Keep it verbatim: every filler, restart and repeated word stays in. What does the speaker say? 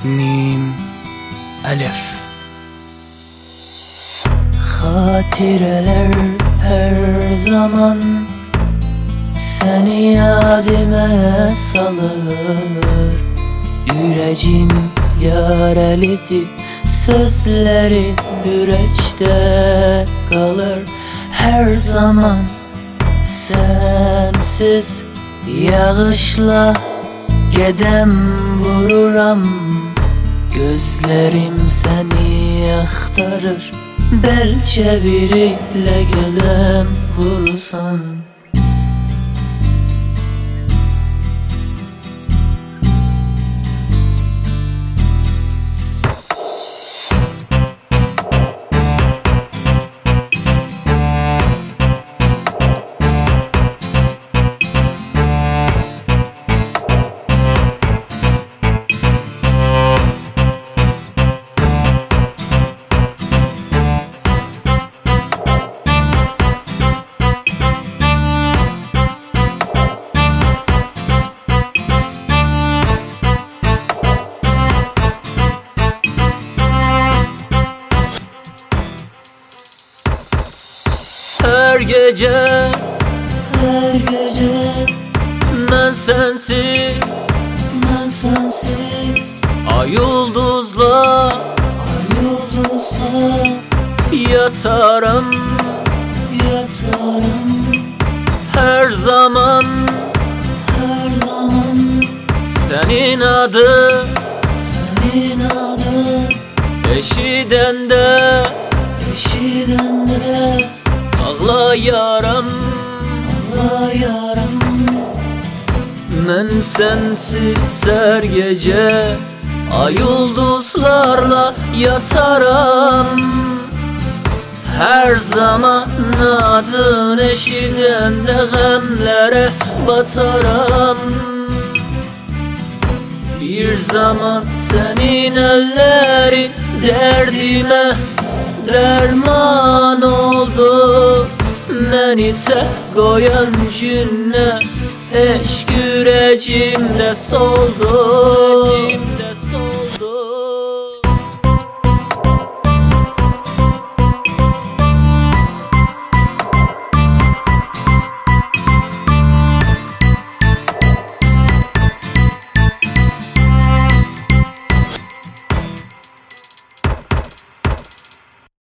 mim, elif. Hatireler her zaman seni yadime salır. Yüreğim yarelidir, sözleri yürekte kalır. Her zaman sensiz yağışla gedem vururam. Gözlerim seni aktarır, belçe biriyle gedem vurursan. Her gece, her gece ben sensiz, ben sensiz ay yıldızla, ay yıldızla yatarım, yatarım. Her zaman, her zaman senin adı, senin adı eşiden de, eşiden de ağlayaram, ağlayaram. Ben sensiz her gece ay yıldızlarla yataram. Her zaman adın eşiden de gemlere bataram. Bir zaman senin ellerin derdime derman oldu. Beni tek koyan günler eşk yüreğimde soldu.